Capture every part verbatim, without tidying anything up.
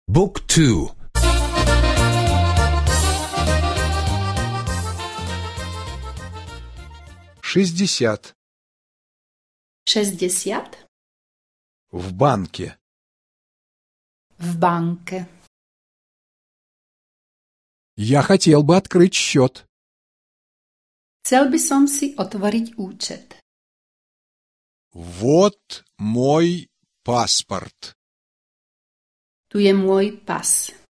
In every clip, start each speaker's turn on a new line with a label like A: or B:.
A: บุ๊กทู
B: шестьдесят
C: шестьдесят
B: в банке.
C: в банке.
B: Я хотел бы открыть счет.
C: Chcel by som si otvoriť účet.
B: Вот мой паспорт.
C: Tu je môj pas.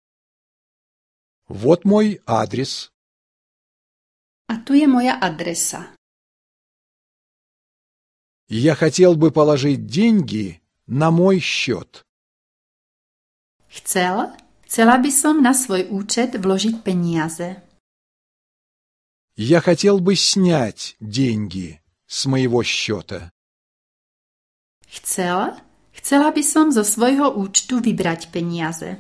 B: Вот мой адрес.
C: A tu je moja adresa.
B: Я хотел бы положить деньги на мой счет.
C: Chcel? Chcela by som na svoj účet vložiť peniaze.
B: Я хотел бы снять деньги с моего счета.
C: Chcel? Chcela by som zo svojho účtu vybrať peniaze.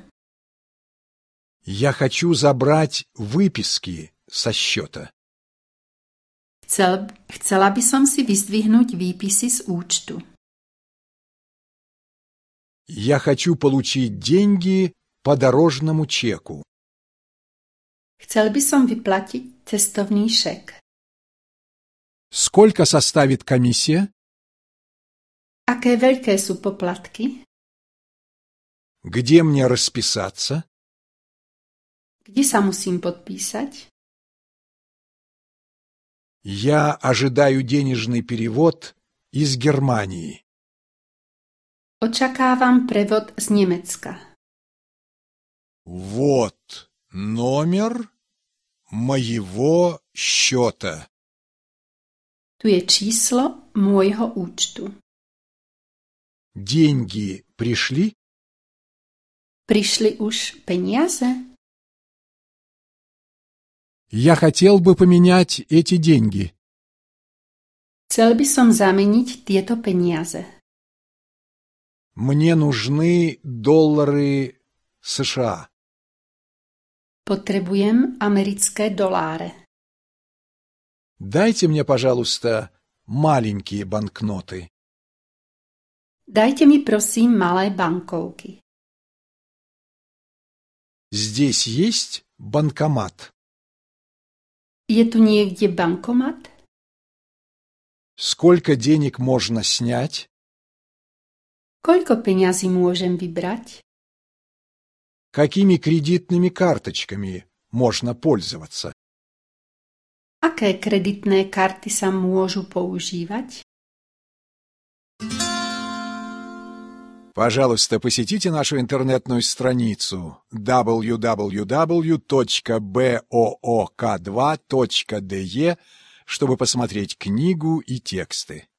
B: Я хочу забрать выписки со счета.
C: Chcel, chcela by som si vyzdvihnúť výpisy z účtu.
B: Я хочу получить деньги по дорожному чеку.
C: Chcel by som vyplatiť cestovný šek.
B: Сколько составит комиссия?
C: Aké veľké sú poplatky?
B: Где мне расписаться?
C: Kde sa musím podpísať?
B: Я ожидаю денежный перевод из Германии.
C: Očakávam prevod z Nemecka.
B: Вот номер моего счета.
C: Tu je číslo môjho účtu.
B: Деньги пришли?
C: Prišli už peniaze?
B: Я хотел бы поменять эти деньги.
C: Chcel by som zameniť tieto peniaze.
B: Мне нужны доллары США.
C: Potrebujem americké doláre.
B: Дайте мне, пожалуйста, маленькие банкноты.
C: Dajte mi prosím malé bankovky.
B: Здесь есть банкомат?
C: Je tu niekde bankomat?
B: Сколько денег можно снять?
C: Koľko peňazí môžem vybrať?
B: Какими кредитными карточками можно пользоваться?
C: Aké kreditné karty sa môžu používať?
B: Пожалуйста, посетите нашу интернетную страницу дабл ю дабл ю дабл ю точка боок два точка де, чтобы посмотреть книгу и тексты.